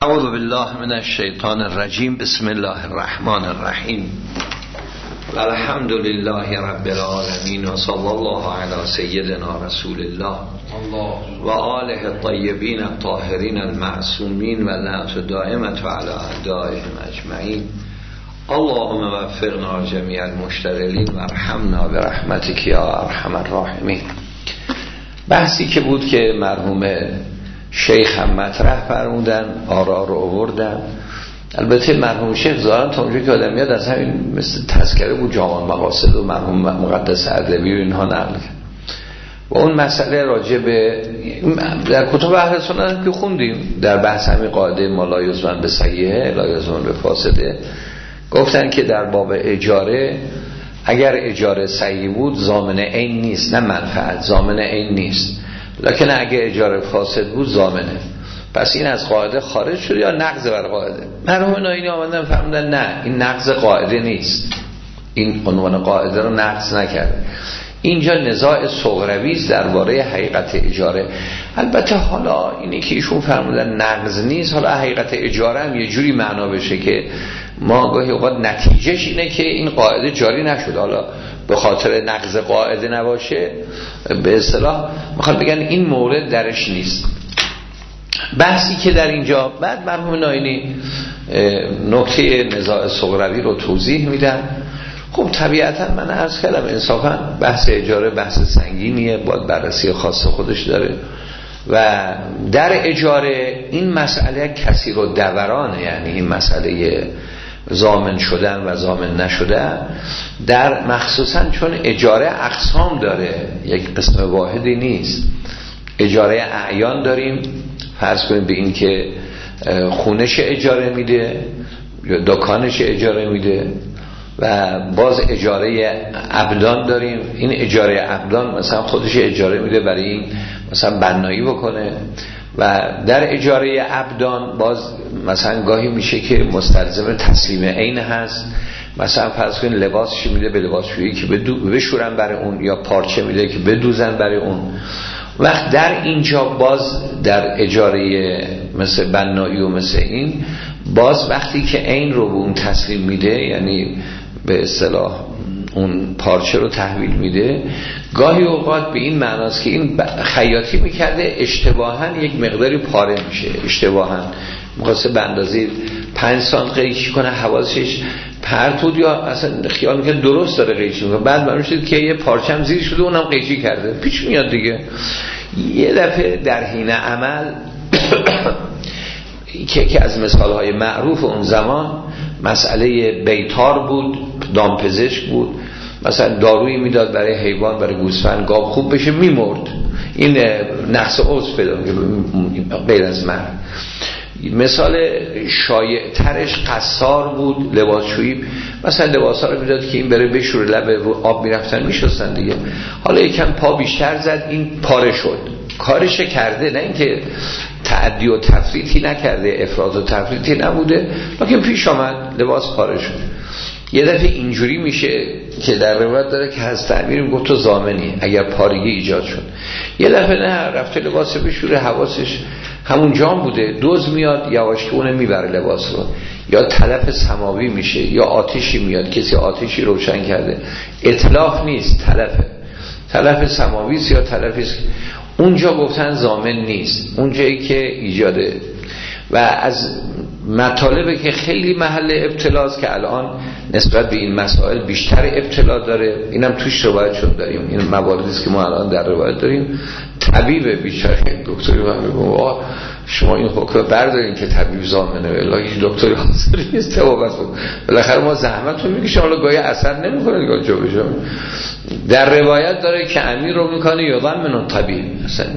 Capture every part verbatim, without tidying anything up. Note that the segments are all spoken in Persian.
اعوذ بالله من الشیطان الرجیم. بسم الله الرحمن الرحیم. و الحمد لله رب العالمین و صلی الله علی سیدنا رسول الله و آله الطیبین الطاهرین المعصومین و لعنت دائمة علی اعدائهم اجمعین. اللهم وفقنا جمیع المشتغلین و ارحمنا برحمتک یا ارحم الراحمین. بحثی که بود که مرحوم شیخ هم مطرح فرمودن، آرا رو آوردن. البته مرحوم شیخ ظاهرا تا اونجا که آدم میاد از همین مثل تذکره بود جامع مقاصد و مرحوم مقدس اردبیلی و اینها نقل کرد. و اون مسئله راجع به در کتب اهل سنت که خوندیم در بحث همین قاعده ما لا یضمن به صحیحه لا یضمن به فاسده، گفتن که در باب اجاره اگر اجاره صحیح بود ضامن عین نیست، نه منفعت، ضامن عین نیست، لکن اگه اجاره فاسد بود ضامنه. پس این از قاعده خارج شد یا نقض بر قاعده؟ مرحوم ناینی آمدن فهمیدن نه، این نقض قاعده نیست، این عنوان قاعده رو نقض نکرده. اینجا نزاع صغروی است درباره حقیقت اجاره. البته حالا اینی که ایشون فرمودن نقض نیست، حالا حقیقت اجاره هم یه جوری معنا بشه که ما گاهی اوقات نتیجهش اینه که این قاعده جاری نشد، حالا به خاطر نقض قاعده نباشه، به اصطلاح میخواد بگن این مورد درش نیست. بحثی که در اینجا بعد مرحوم ناینی نکته نزاع صغروی رو توضیح میدن. خب طبیعتا من عرض کردم انصافا بحث اجاره بحث سنگینیه، باید بررسی خاص خودش داره و در اجاره این مسئله کسی رو دورانه، یعنی این مسئله ضامن شدن و ضامن نشدن در مخصوصا چون اجاره اقسام داره، یک قسم واحدی نیست. اجاره اعیان داریم، فرض کنیم به این که خونش اجاره میده یا دکانش اجاره میده، و باز اجاره ابدان داریم، این اجاره ابدان مثلا خودش اجاره میده برای این مثلا بنایی بکنه، و در اجاره ابدان باز مثلا گاهی میشه که مستلزم تسلیم عین هست، مثلا فرض کنید لباسش میده به لباسشویی که بشورن برای اون، یا پارچه میده که بدوزن برای اون. وقت در اینجا باز در اجاره مثل بنایی و مثل این باز وقتی که عین رو به اون تسلیم میده، یعنی به اصطلاح اون پارچه رو تحویل میده، گاهی اوقات به این معناست که این خیاطی میکرده اشتباهاً یک مقداری پاره میشه، اشتباهاً میخواسته به اندازه پنج سانت قیچی کنه، حواسش پرت بود یا اصلا خیال میکنه درست داره قیچی میکنه، بعد معلوم شد که یه پارچه هم زیر شده اونم قیچی کرده، پیش میاد دیگه. یه دفعه در حین عمل که که از مثالهای معروف اون زمان مسئله بیتار بود، دامپزشک بود، مثلا دارویی میداد برای حیوان، برای گوسفند گاو خوب بشه، میمرد، این نقص عضو پیدا می‌کرد غیر از مرد. مثال شایع ترش قصار بود، لباسشویی، مثلا لباسا رو میداد که این بره بشوره، لب رو آب میرفتن میشستن دیگه، حالا یکم پا بیشتر زد این پاره شد، کارش کرده، نه اینکه تعدی و تفریطی نکرده، افراط و تفریطی نبوده، لیکن پیش آمد لباس پاره شد. یه دفعه اینجوری میشه که در روایت داره که از تعبیر میگفت تو ضامنی اگر پارگی ایجاد شد. یه دفعه نه، رفته لباس بشوره، حواسش همون جام بوده، دوز میاد یواشکونه میبره لباس رو، یا تلف سماوی میشه، یا آتشی میاد، کسی آتشی روشن کرده، اطلاق نیست، تلفه، تلف سماوی یا تلفی، اونجا گفتن ضامن نیست، اونجایی که ایجاده. و از مطالبه که خیلی محل ابتلاست که الان نسبت به این مسائل بیشتر ابتلا داره، اینم توش روایت شد داریم، این مواردیست که ما الان در روایت داریم. طبیب بیچاره دکتری من میگم شما این حکم بردارین که طبیب ضامنه، الا هیچ دکتری حاضر نیست توابت بود، بالاخره ما زحمت رو میکشیم، حالا گاهی اثر نمیکنه دیگه جا بشه. در روایت داره که امیر رو میکنه یضمن من طبیب مثلا،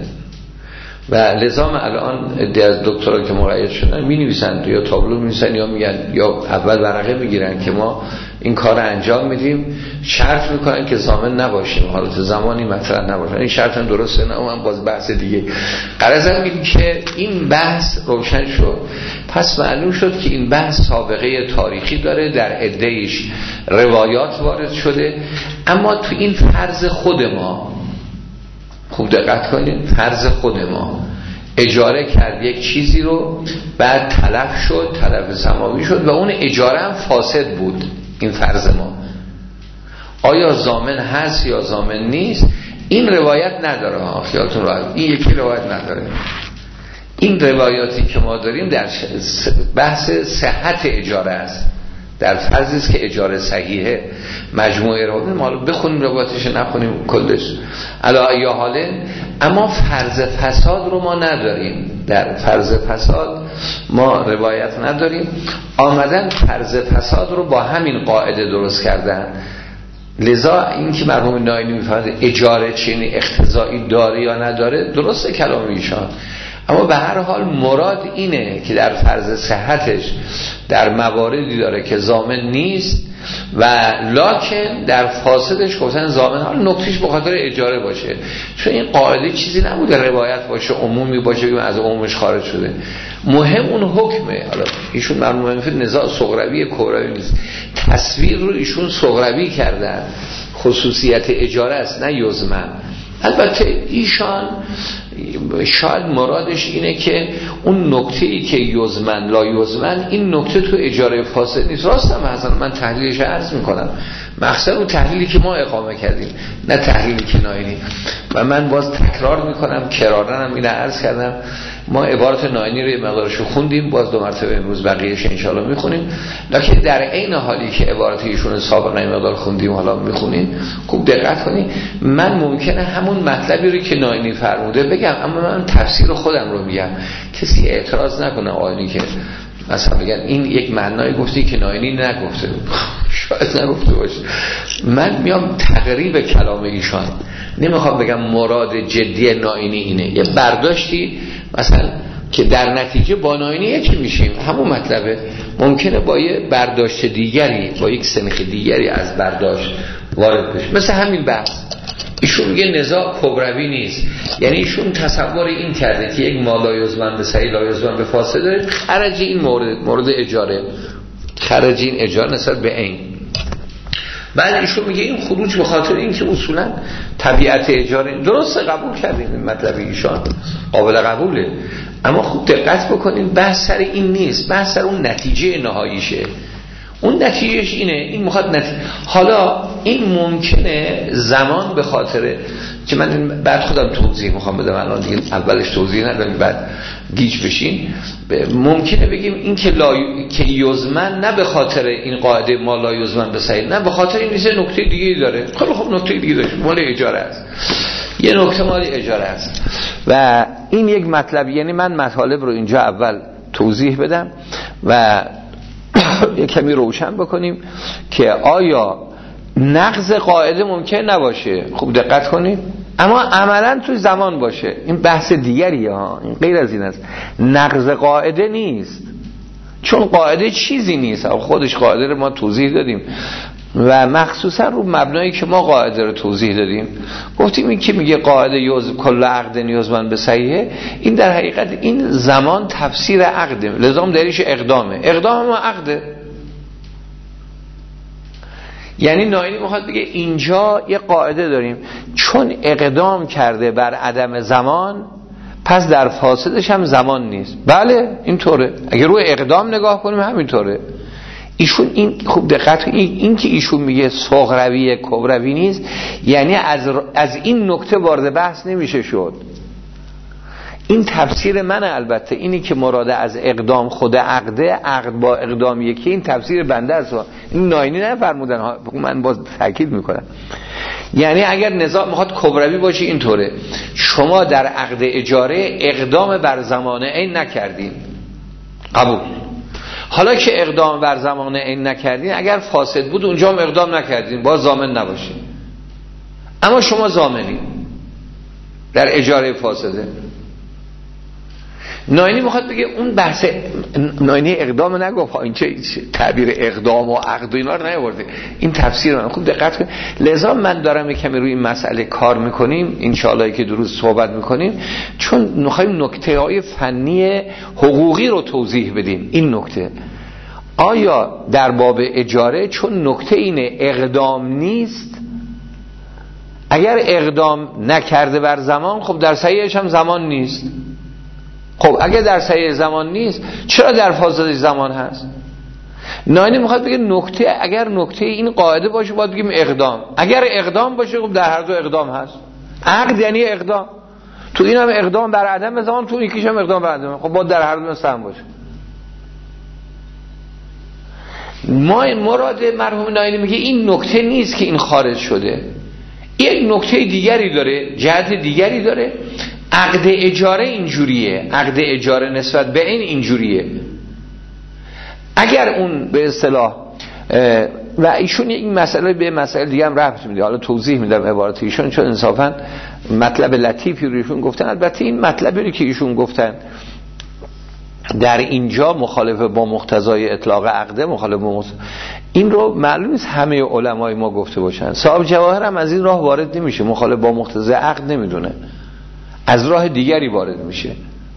و لزام الان عده از دکترها که مرعیت شدن می نویسن یا تابلو می نویسن یا میگن یا اول ورقه میگیرن که ما این کار رو انجام میدیم، شرط میکنن که ضامن نباشیم، حالت زمانی مطرح نباشه. این شرط هم درسته، نه اون باز بحث دیگه. غرضم اینه که این بحث روشن شد، پس معلوم شد که این بحث سابقه تاریخی داره، در عده‌اش روایات وارد شده، اما تو این فرض خود ما خوب دقت کنید، فرض خود ما اجاره کرد یک چیزی رو بعد تلف شد، تلف سماوی شد و اون اجاره هم فاسد بود. این فرض ما آیا ضامن هست یا ضامن نیست؟ این روایت نداره ها، خیالتون راحت، این یکی روایت نداره. این روایاتی که ما داریم در بحث صحت اجاره است، در فرضی است که اجاره صحیحه. مجموعه رو ما بخونیم روایتش، نخونیم کلش علا ای حاله. اما فرض فساد رو ما نداریم، در فرض فساد ما روایت نداریم. آمدن فرض فساد رو با همین قاعده درست کردن. لذا این که مرحوم ناینی میفرماید اجاره چنین اقتضایی داره یا نداره، درسته کلام ایشان، اما به هر حال مراد اینه که در فرض صحتش در مواردی داره که ضامن نیست و لکن در فاسدش گفتن ضامن، حال نکتهش به خاطر اجاره باشه، چون این قاعده چیزی نبوده روایت باشه عمومی باشه که از عمومش خارج شده. مهم اون حکمه. حالا ایشون مرحوم میفرد نزاع صغروی کبروی نیست، تصویر رو ایشون صغروی کردن، خصوصیت اجاره است نه یزمن. البته ایشان شاید مرادش اینه که اون نکته‌ای که یزمن لا یزمن، این نکته تو اجاره فاسد نیست. راستم حسن من تحلیلش عرض میکنم، مقصد اون تحلیلی که ما اقامه کردیم نه تحلیلی که ناینی. و من باز تکرار میکنم، کرارن هم اینو عرض کردم، ما عبارت ناینی رو یه مقدارشو خوندیم، باز دو مرتبه امروز بقیه‌اش انشالله میخونیم، لکن در عین حالی که عبارت ایشون سابقا یه مقدار خوندیم حالا میخونیم، خوب دقت کنید. من ممکنه همون مطلبی رو که ناینی فرموده بگم، اما من تفسیر خودم رو میگم، کسی اعتراض نکنه آینی که مثلا بگن این یک معنایی گفتی که ناینی نگفته، شاید نگفته باشه. من میام تقریب کلام ایشان، نمیخوام بگم مراد جدی ناینی اینه، یه برداشتی مثلا که در نتیجه با ناینی یکی میشیم، همون مطلبه. ممکنه با یه برداشت دیگری، با یک سنخ دیگری از برداشت وارد بشه. مثل همین بحث ایشون میگه نزاع کبروی نیست، یعنی ایشون تصور این کرده که یک ما لایزمن به صحیح لایزمن به فاسد داره، خرج این مورد مورد اجاره، خرج این اجاره نسبت به این. بعد ایشون میگه این خروج به خاطر این که اصولا طبیعت اجاره درسته، قبول کردیم این مطلب ایشان قابل قبوله، اما خوب دقت بکنین بحث سر این نیست، بحث سر اون نتیجه نهاییشه. اون نتیجهش اینه، این میخواد نتیجه. حالا این ممکنه زمان به خاطر که من بعد خودم توضیح میخوام بدم، الان دیگه اولش توضیح نداریم بعد گیج بشین، ممکنه بگیم این که لا که یزمن نه به خاطر این قاعده ما لا یزمن به صحیح، نه به خاطر این نیست، نکته دیگه داره. خیلی خب نکته دیگه داره، مال اجاره است، یه نکته مال اجاره است. و این یک مطلب، یعنی من مطالب رو اینجا اول توضیح بدم و یک کمی روشن بکنیم که آیا نقض قاعده ممکن نباشه. خوب دقت کنید، اما عملا توی زمان باشه، این بحث دیگریه ها، این غیر از این است. نقض قاعده نیست، چون قاعده چیزی نیست، خودش قاعده رو ما توضیح دادیم و مخصوصا رو مبنایی که ما قاعده رو توضیح دادیم گفتیم این که میگه قاعده یوز کل عقد یزمن به صحیحه، این در حقیقت این زمان تفسیر عقده، لزوم دلیلش اقدامه، اقدام ما عقده. یعنی ناینی میخواد بگه اینجا یه قاعده داریم، چون اقدام کرده بر عدم زمان پس در فاسدش هم زمان نیست. بله اینطوره، اگه روی اقدام نگاه کنیم همینطوره. ایشون این خوب دقت، این, این که ایشون میگه صغروی کبروی نیست، یعنی از, از این نکته وارد بحث نمیشه شد. این تفسیر من، البته اینی که مراد از اقدام خود عقده، عقد با اقدام یکی، این تفسیر بنده است، این ناینی نفرمودن، من باز تاکید میکنم. یعنی اگر نزاع میخواد کبروی باشه اینطوره، شما در عقد اجاره اقدام بر زمانه این نکردین، قبول. حالا که اقدام بر زمانه این نکردین، اگر فاسد بود اونجا هم اقدام نکردین، باز ضامن نباشین، اما شما ضامنین در اجاره فاسده. ناینی میخواد بگه اون بحث، ناینی اقدام نگفت، این چه تعبیر اقدام و عقد و اینا رو نیاورده، این تفسیر من. خوب دقت کنید، لذا من دارم کمی روی این مسئله کار میکنیم ان شاء الله که دروس صحبت میکنیم، چون میخوایم نکته های فنی حقوقی رو توضیح بدیم. این نکته آیا در باب اجاره، چون نکته اینه اقدام نیست، اگر اقدام نکرده بر زمان، خب در صحیحش هم زمان نیست. خب اگه در صحیح زمان نیست چرا در فاسد زمان هست؟ ناینی میخواد بگه نکته، اگر نکته این قاعده باشه باید بگیم اقدام، اگر اقدام باشه خب در هر دو اقدام هست. عقد یعنی اقدام، تو این هم اقدام بر عدم زمان، تو یکیش هم اقدام بر عدم، خب باید در هر دو سهم باشه. ما این مراد مرحوم ناینی میگه این نکته نیست که این خارج شده، یک نکته دیگری داره، جهت دیگری داره. عقد اجاره اینجوریه، عقد اجاره نسبت به این اینجوریه. اگر اون به اصطلاح و ایشون این مسئله به مسئله دیگه هم ربط میده، حالا توضیح میدم عبارت ایشون چون انصافا مطلب لطیفی رو ایشون گفتن. البته این مطلبی که ایشون گفتن در اینجا مخالف با مقتضای اطلاق عقده، مخالف با مقتضای این رو معلوم نیست همه علمای ما گفته باشن. صاحب جواهر هم از این راه وارد نمیشه، مخالف با مقتضای عقد نمیدونه، از راه دیگری وارد میشه،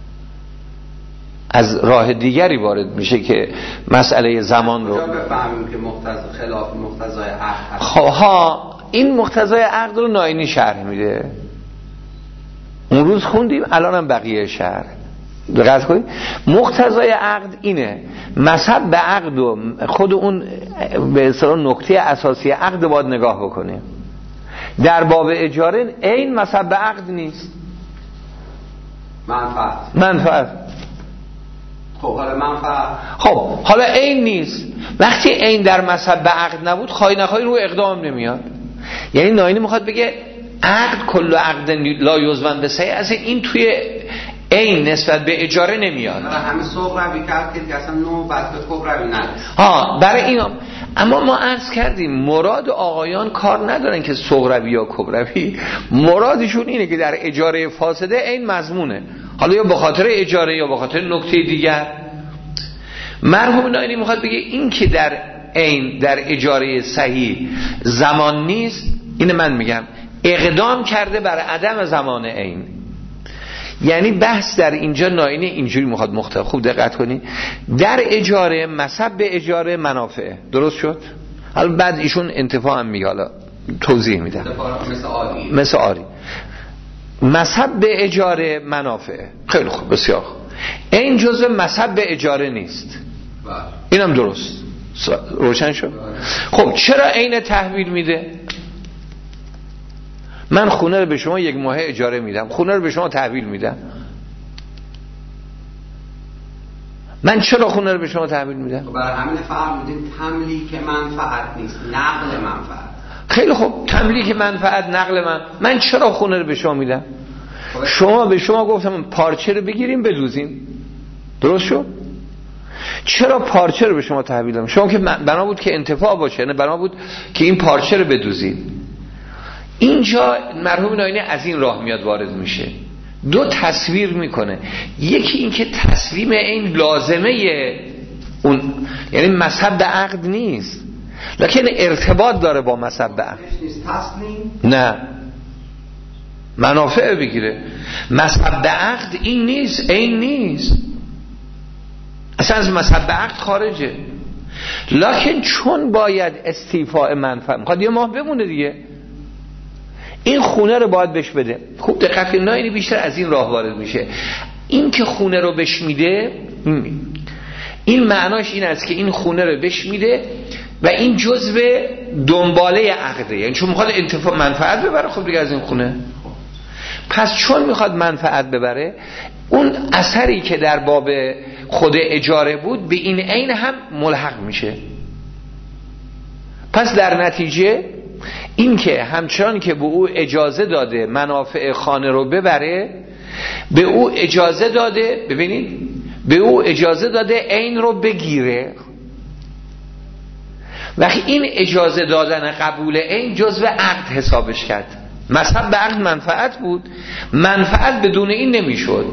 از راه دیگری وارد میشه که مسئله زمان رو بفهمیم که مقتضا خلاف مقتضای عقد هست. خب ها این مقتضای عقد رو ناینی شرح میده، اون روز خوندیم، الان هم بقیه شرح. دقت کنید مقتضای عقد اینه، مذهب به عقد و خود اون به اصطلاح نکته اساسی عقد باید نگاه بکنیم. در باب اجاره این مذهب به عقد نیست، منفعت منفعت خب حالا منفعت خب حالا این نیست. وقتی این در مذهب به عقد نبود خواهی نخواهی رو اقدام نمیاد. یعنی ناینی میخواد بگه عقد کل عقد لا یزمن به صحیح، از این توی این نسبت به اجاره نمیاد. همین سوق روی کرد که اصلا نوع بس به خوب روی نداره. ها برای اینا اما ما عرض کردیم مراد آقایان کار ندارن که سوق روی یا کب روی، مرادشون اینه که در اجاره فاسده این مضمونه، حالا یا به خاطر اجاره یا به خاطر نکته دیگر. مرحوم ناینی میخواد بگه این که در این در اجاره صحیح زمان نیست، اینه من میگم اقدام کرده بر عدم زمان این. یعنی بحث در اینجا ناینی اینجوری میخواد مختلف، خوب دقت کنی، در اجاره مصب به اجاره منافعه، درست شد؟ حالا بعد ایشون انتفاع هم میگه، حالا توضیح میدم مثل آری مثل آری مصب به اجاره منافعه. خیلی خوب، بسیار خوب. این جزء مصب به اجاره نیست، اینم درست روشن شد. خب چرا عین تحویل میده؟ من خونه رو به شما یک ماه اجاره میدم، خونه رو به شما تحویل میدم، من چرا خونه رو به شما تحویل میدم؟ برای همین فرمودین تملیک منفعت نیست، نقل منفعت. خیلی خوب، تملیک منفعت نقل من من چرا خونه رو به شما میدم؟ شما به شما گفتم پارچه رو بگیریم بدوزیم، درست شد؟ چرا پارچه رو به شما تحویل دادم؟ شما که بنا بود که انتفاع باشه، نه بنا بود که این پارچه رو بدوزید. اینجا مرحوم ناینی از این راه میاد وارد میشه، دو تصویر میکنه. یکی این که تسلیم این لازمه اون، یعنی مذهب به عقد نیست لکن ارتباط داره با مذهب به عقد، نه منافع بگیره. مذهب به عقد این نیست، این نیست، اصلا از مذهب به عقد خارجه. لکن چون باید استیفاء منفعه میخواد یه ماه بمونه دیگه، این خونه رو باید بهش بده. خوب دقت کنید، ناینی بیشتر از این راه وارد میشه. این که خونه رو بهش میده، این معناش این است که این خونه رو بهش میده و این جزء دنباله عقده، یعنی چون میخواد انتفاع منفعت ببره خب دیگه از این خونه. پس چون میخواد منفعت ببره، اون اثری که در باب خود اجاره بود به این عین هم ملحق میشه. پس در نتیجه این که همچنان که به او اجازه داده منافع خانه رو ببره، به او اجازه داده، ببینید به او اجازه داده عین رو بگیره. وقتی این اجازه دادن قبول عین جزء عقد حسابش کرد. مذهب به عقد منفعت بود، منفعت بدون این نمیشد.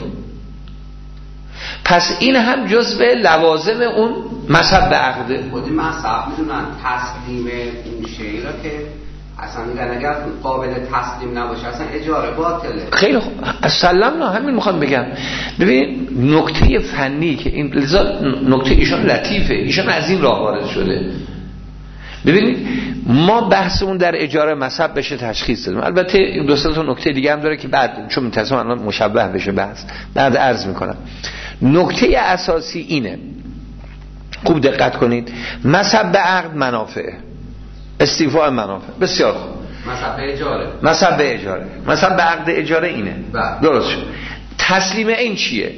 پس این هم جزء لوازم اون مذهب به عقده. خودی مذهب میدونن تسلیم اون شیء را که اصلا میگن اگر قابل تسلیم نباشه اصلا اجاره باطله. خیلی خوب، سلام نه، همین میخوام بگم. ببین نکته فنی که این لذا نکته ایشان لطیفه، ایشان از این راه وارد شده. ببینید ما بحثمون در اجاره مصب بشه تشخیص دادیم. البته دو سه تا نکته دیگه هم داره که بعد چون می‌تصم الان مشبه بشه بحث بعد عرض میکنم. نکته اساسی اینه، خوب دقت کنید، مصب به عقد منافع، استیفاء منافع. بسیار خوب. مصب به اجاره، مصب به اجاره، مصب به عقد اجاره اینه. بله. درست شد. تسلیم این چیه؟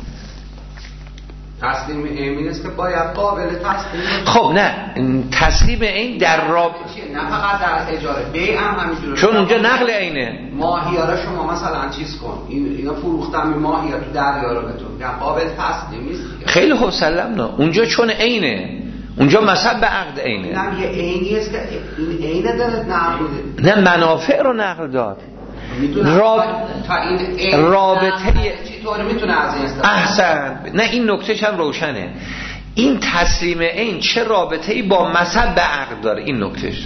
تسلیم این است که باید قابل تسلیم. خب نه، تسلیم این در راب نه فقط در اجاره، بیع هم همینجوره، چون اونجا نقل عینه. ماهیاره شما مثلا چیز کن، این اینا فروختم این ماهیاره تو دریا رو بهتون میگم قابل تسلیم نیست. خیلی خوب سلام نه، اونجا چون عینه، اونجا مصب به عقد عینه. نه یه عینی است که این عینه داره نقل میده. نه منافع رو نقل داد. راب... رابطه چطوری میتونه از این استفاده؟ احسن. نه این نکتهش هم روشنه. این تسلیم این چه رابطه‌ای با مصب به عقد داره؟ این نکتهش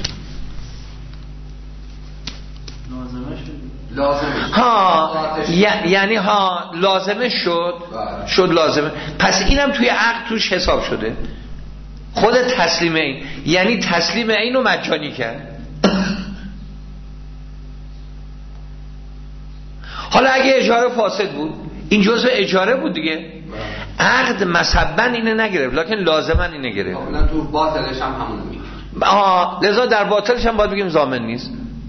لازمه ها ی... یعنی ها لازمه شد باره. شد لازمه، پس اینم توی عقد توش حساب شده. خود تسلیم این یعنی تسلیم این رو مجانی کرد. حالا اگه اجاره فاسد بود، این جزء اجاره بود دیگه، عقد مصباً اینه نگرفت لکن لازماً اینه گرفت. نه تو باطلش هم همونو میگه. آها، لذا در باطلش هم باید بگیم ضامن نیست.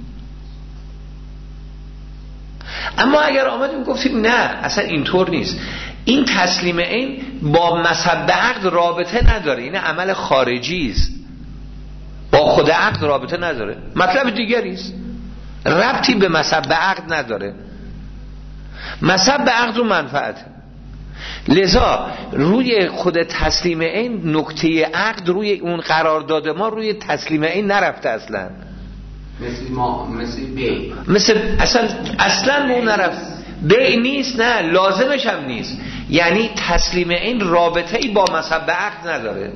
اما اگر آمدیم گفتیم نه اصلا اینطور نیست، این تسلیم این با مصب عقد رابطه نداره، این عمل خارجی است، با خود عقد رابطه نداره، مطلب دیگری است، ربطی به مصب عقد نداره. مصب عقد و منفعت، لذا روی خود تسلیم این نکته عقد روی اون قرارداد ما روی تسلیم این نرفته اصلا، مثل ما مثل بی مثل اصلا اصلا اون نرفت، بی نیست، نه لازمش هم نیست. یعنی تسلیم این رابطه‌ای با مصب عقد نداره.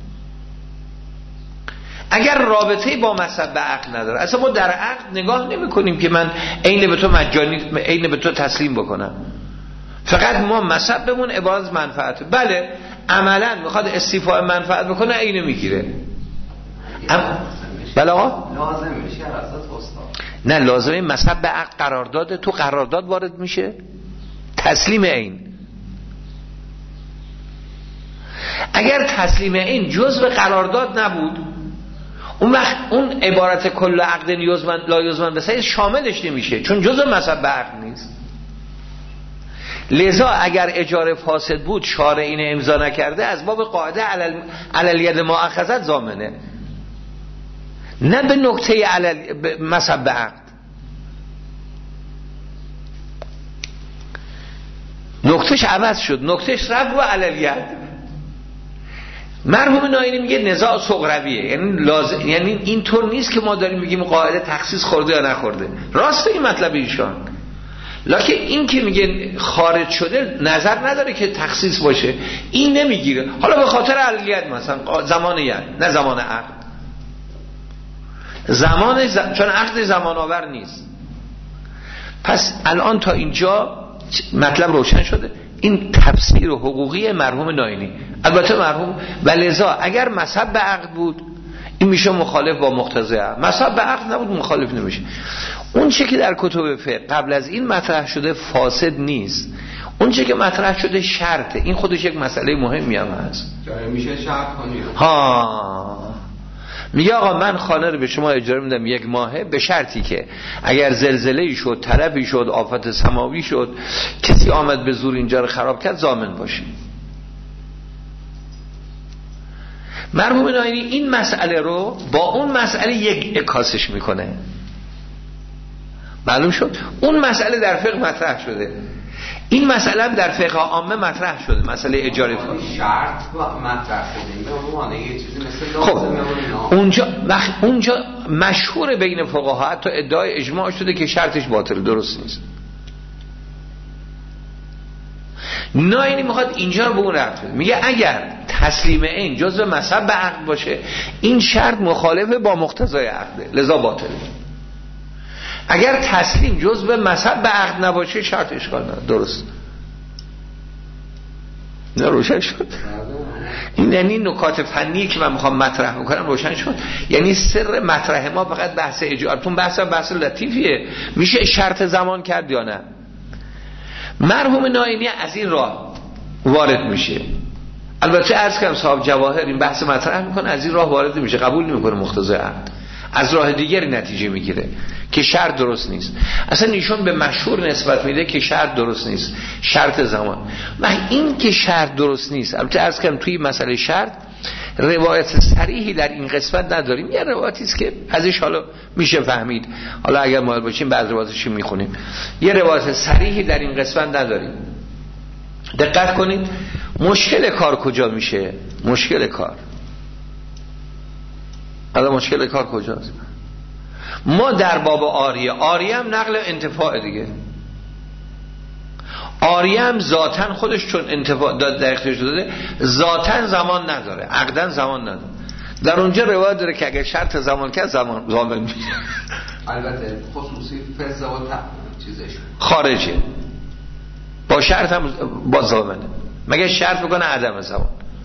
اگر رابطه‌ای با مصب عقد نداره، اصلا ما در عقد نگاه نمی کنیم که من عین به تو مجانی عین به تو تسلیم بکنم، فقط ما مصبمون عبارت از منفعت. بله عملا میخواد استیفاء منفعت بکنه عین میگیره. ام... بله آقا لازم میشه اساس استاد. نه لازمه مصب عقد قرارداد، تو قرارداد وارد میشه تسلیم این. اگر تسلیم این جزء قرارداد نبود، اون وقت اون عبارت کل عقد یزمن لا یزمن بسیار شاملش نمیشه، چون جزء مصب عقد نیست. لذا اگر اجاره فاسد بود شارع این امضا نکرده، از باب قاعده علل علل ید ما اخذت ضامنه، نه به نکته علل مصب عقد. نکتهش عوض شد، نکتهش رفت و علل ید. مرحوم ناینی میگه نزاع صغرویه، یعنی لازم، یعنی اینطور نیست که ما داریم میگیم قاعده تخصیص خورده یا نخورده، راست این مطلب ایشان، لکن این که میگه خارج شده نظر نداره که تخصیص باشه، این نمیگیره. حالا به خاطر علیت مثلا زمان ید، نه زمان عقد، زمان ز... چون عقد زمان آور نیست. پس الان تا اینجا مطلب روشن شده. این تفسیر حقوقی مرحوم ناینی، البته مرحوم و لذا اگر مصب عقد بود این میشه مخالف با مقتضی عقد، مصب عقد نبود مخالف نمیشه. اون چه که در کتب فقه قبل از این مطرح شده فاسد نیست، اون چه که مطرح شده شرطه. این خودش یک مسئله مهمی هم هست. جای میشه شرط کنید. ها میگه آقا من خانه رو به شما اجاره میدم یک ماهه، به شرطی که اگر زلزله‌ای شد، تلفی شد، آفت سماوی شد، کسی آمد به زور اینجا رو خراب کرد، ضامن باشی. مرحوم ناینی این مسئله رو با اون مسئله یک اکاسش میکنه. معلوم شد اون مسئله در فقه مطرح شده، این مسئله هم در فقه عامه مطرح شده، مسئله اجاره شرط مطرح شده. به عنوان یه چیزی مثل خب اونجا وقت اونجا مشهور بین فقها حتی ادعای اجماع شده که شرطش باطل، درست نیست. ناینی میخواد اینجا رو به اون رفت بده، میگه اگر تسلیم این جزء مصب عقد باشه این شرط مخالفه با مقتضای عقده، لذا باطله. اگر تسلیم جزء مصب عقد نباشه شرط اشکال نداره، درست. نه روشن شد. این یعنی نکات فنی که من میخوام مطرح بکنم روشن شد. یعنی سر مطرح ما فقط بحث اجارتون، بحث بحث لطیفیه، میشه شرط زمان کرد یا نه. مرحوم ناینی از این راه وارد میشه. البته عرض کردم صاحب جواهر این بحث مطرح میکنه، از این راه وارد میشه، قبول نمیکنه مقتضای عقد، از راه دیگری نتیجه میگیره که شرط درست نیست. اصلا ایشون به مشهور نسبت میده که شرط درست نیست، شرط زمان. و این که شرط درست نیست، البته عرض کردم توی مسئله شرط روایت صریحی در این قسمت نداریم، یه روایتی است که ازش حالا میشه فهمید، حالا اگر مایل باشیم بعد روایتش میخونیم. یه روایت صریحی در این قسمت نداریم. دقت کنید مشکل کار کجا میشه؟ مشکل کار حالا مشکل کار کجاست؟ ما در باب آریه، آریه هم نقل انتفاع دیگه، آریه هم ذاتن خودش چون انتفاع داد در اختیارش داده ذاتن زمان نداره، عقدن زمان نداره. در اونجا روایت داره که اگر شرط زمان کرد زمان زمان میشه. البته خصوصی فزه و چیزش خارجه، با شرط هم با زمانه، مگه شرط بکنه عدم زمان.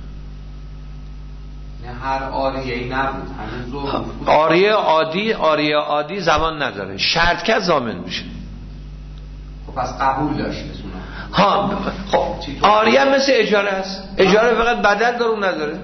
هر آریه‌ای نبود، آریه عادی، آریه عادی زمان نداره، شرط که ضامن میشه. خب پس قبول داشت بسونه. ها خب آریه مثل اجاره است، اجاره فقط بدل داره نداره.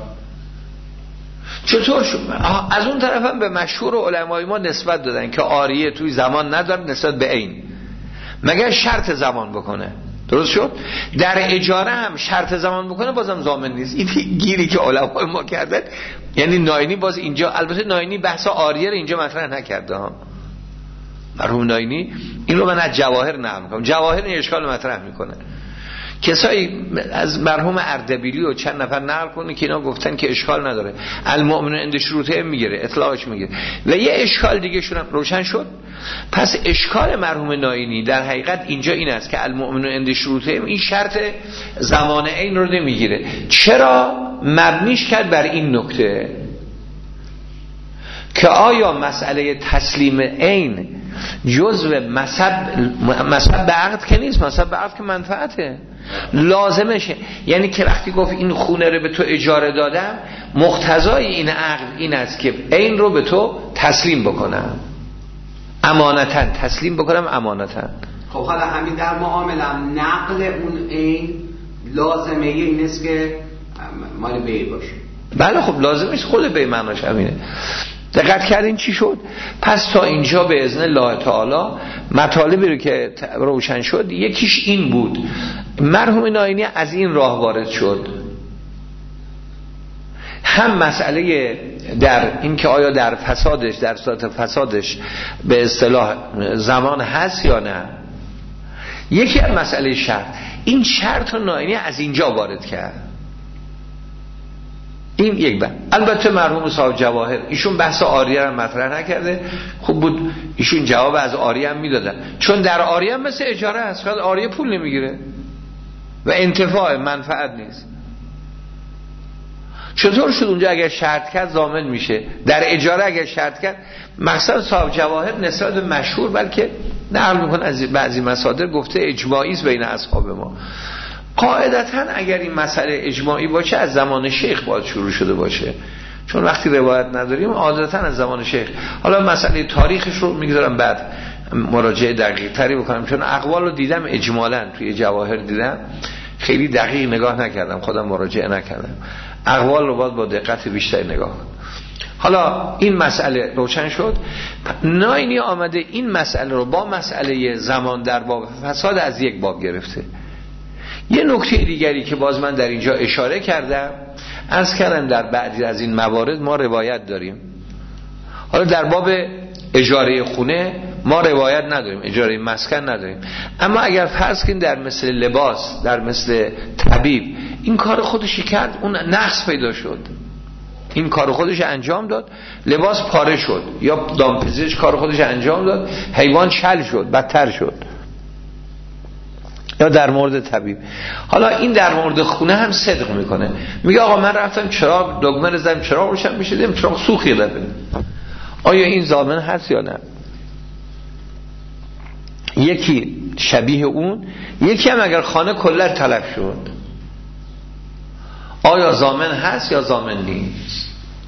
چطور شد؟ از اون طرف هم به مشهور علمای ما نسبت دادن که آریه توی زمان نداره نسبت به عین، مگر شرط زمان بکنه. درست شد؟ در اجاره هم شرط زمان بکنه بازم ضامن نیست. این گیری که علمای ما کردن. یعنی ناینی باز اینجا، البته ناینی بحث آریه رو اینجا مطرح نکرده ها، مرحوم ناینی این رو من از جواهر نقل میکنم، جواهر این اشکال مطرح میکنه. کسایی از مرحوم اردبیلی و چند نفر نقل کنه که اینا گفتن که اشکال نداره، المؤمن عند شروطه میگیره، اطلاقش میگیره. و یه اشکال دیگه شون روشن شد. پس اشکال مرحوم ناینی در حقیقت اینجا این است که المؤمن عند شروطه این شرط زمان عین رو نمیگیره. چرا؟ مبنیش کرد بر این نکته که آیا مسئله تسلیم عین جزء مصب مصب به عقد که نیست، مصب به عقد که منفعته لازمشه. یعنی که وقتی گفت این خونه رو به تو اجاره دادم، مقتضای این عقد این است که عین رو به تو تسلیم بکنم، امانتاً تسلیم بکنم امانتاً. خب حالا همین در معاملم نقل اون عین لازمه این است که مال بی باشه. بله خب لازمه، خود بی معناش همینه. دقت کردین چی شد؟ پس تا اینجا به اذن الله تعالی مطالبی رو که روشن شد، یکیش این بود مرحوم ناینی از این راه وارد شد، هم مسئله در این که آیا در فسادش، در صورت فسادش به اصطلاح زمان هست یا نه، یکی از مسئله شرط، این شرط رو ناینی از اینجا وارد کرد. این یک بحث. البته مرحوم صاحب جواهر ایشون بحث آریه رو مطرح نکرده، خوب بود ایشون جواب از آریه هم میدادن، چون در آریه هم مثل اجاره است، فقط آریه پول نمیگیره و انتفاع منفعت نیست. چطور شد اونجا اگر شرط کرد ضامن میشه، در اجاره اگر شرط کرد؟ مقصد صاحب جواهر نسبت به مشهور بلکه نقل میکنه از بعضی مصادر گفته اجماعی است بین اصحاب ما. قاعدتاً اگر این مسئله اجماعی باشه از زمان شیخ باید شروع شده باشه، چون وقتی روایت نداریم عادتاً از زمان شیخ. حالا مسئله تاریخش رو میگذارم بعد مراجعه دقیق تری بکنم، چون اقوال رو دیدم اجمالاً توی جواهر دیدم، خیلی دقیق نگاه نکردم، خودم مراجعه نکردم، اقوال رو باید با دقت بیشتری نگاه کنم. حالا این مسئله روشن شد. ناینی آمده این مسئله رو با مسئله زمان در باب فساد از یک باب گرفته. یه نکته دیگری که باز من در اینجا اشاره کردم، عرض کردم در بعضی از این موارد ما روایت داریم. حالا در باب اجاره خونه ما روایت نداریم، اجاره مسکن نداریم، اما اگر فرض کنیم در مثل لباس، در مثل طبیب این کار خودش کرد، اون نقص پیدا شد، این کار خودش انجام داد، لباس پاره شد، یا دامپزشک کار خودش انجام داد، حیوان شل شد، بدتر شد، یا در مورد طبیب. حالا این در مورد خونه هم صدق میکنه، میگه آقا من رفتم چراغ دگمه رو زدم، چراغ روشن میشه، دیدم چراغ سوخی داره، آیا این ضامن هست یا نه؟ یکی شبیه اون، یکی هم اگر خانه کلا تلف شد، آیا ضامن هست یا ضامن نیست.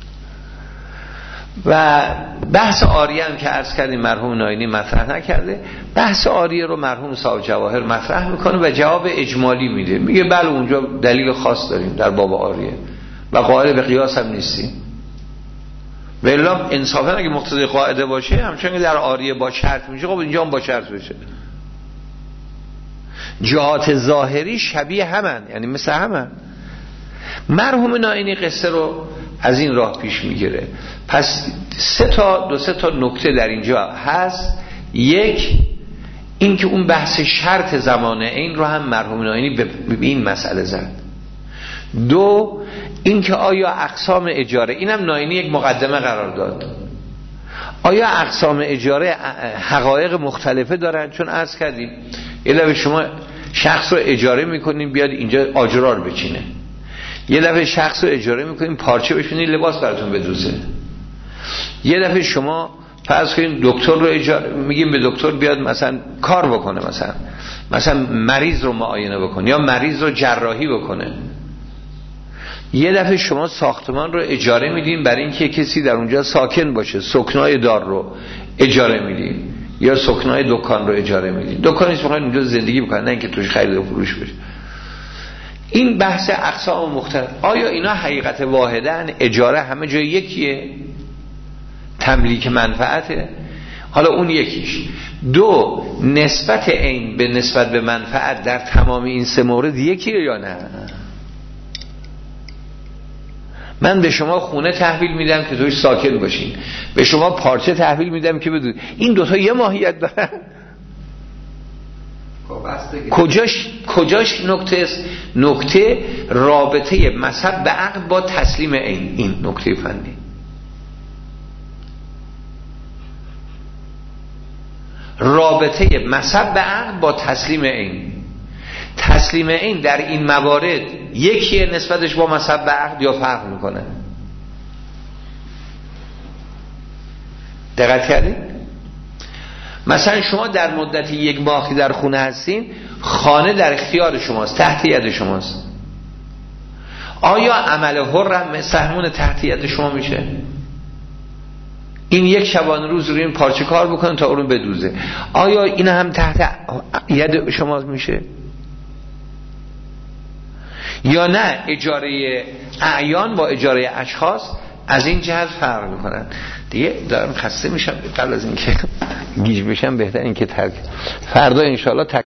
و بحث عاریه هم که عرض کردیم مرحوم ناینی مطرح نکرده، بحث عاریه رو مرحوم صاحب جواهر مطرح میکنه و جواب اجمالی میده، میگه بله اونجا دلیل خاص داریم در باب عاریه و قائل به قیاس هم نیستیم. و الا انصافا اگه مقتضی قاعده باشه همچنین که در عاریه با شرط میشه، خب اینجا هم با شرط بشه. جهات ظاهری شبیه همن، یعنی مثل همن. مرحوم ناینی قصه رو از این راه پیش میگیره. پس سه تا دو سه تا نکته در اینجا هست. یک، این که اون بحث شرط زمانه این رو هم مرحوم ناینی به این مسئله زد. دو، این که آیا اقسام اجاره، اینم ناینی یک مقدمه قرار داد، آیا اقسام اجاره حقایق مختلفه دارن؟ چون عرض کردیم یه دفعه شما شخص رو اجاره میکنین بیاد اینجا آجرار بچینه، یه دفعه شخص رو اجاره میکنین پارچه بشونین لباس براتون بدوزه، یه دفعه شما فرض کنین دکتر رو اجاره میگیم به دکتر بیاد مثلا کار بکنه، مثلا مثلا مریض رو معاینه بکنه یا مریض رو جراحی بکنه. یه دفعه شما ساختمان رو اجاره میدین برای اینکه کسی در اونجا ساکن باشه، سکنای دار رو اجاره میدین یا سکنای دکان رو اجاره میدین، دکانیش میخواین اونجا زندگی بکنن نه اینکه توش خرید و فروش بشه. این بحث اقسام مختلف، آیا اینا حقیقت واحدن؟ اجاره همه جای یکیه؟ تملیک منفعته؟ حالا اون یکیش. دو، نسبت عین به نسبت به منفعت در تمام این سه مورد یکیه یا نه؟ من به شما خونه تحویل میدم که توش ساکن باشین، به شما پارچه تحویل میدم که بدون، این دوتا یه ماهیت دارن؟ کجاش کجاش نکته است؟ نکته رابطه مذهب به عقل با تسلیم عین، این نکته فنی. رابطه مذهب به عقل با تسلیم عین. تسلیم عین در این موارد یکیه نسبتش با مذهب به عقل یا فرق میکنه؟ دقت کردین؟ مثلا شما در مدت یک ماه که در خونه هستین، خانه در اختیار شماست، تحت ید شماست، آیا عمل حرم سهمون تحت ید شما میشه؟ این یک شبانه روز رو این پارچه کار بکنه تا اون بدوزه، آیا این هم تحت ید شما میشه؟ یا نه اجاره اعیان با اجاره اشخاص از این جهت فرق میکنن؟ دیگه دارم خسته میشم، قبل از اینکه گیج بشم بهتر اینکه ترک فردا انشالله تک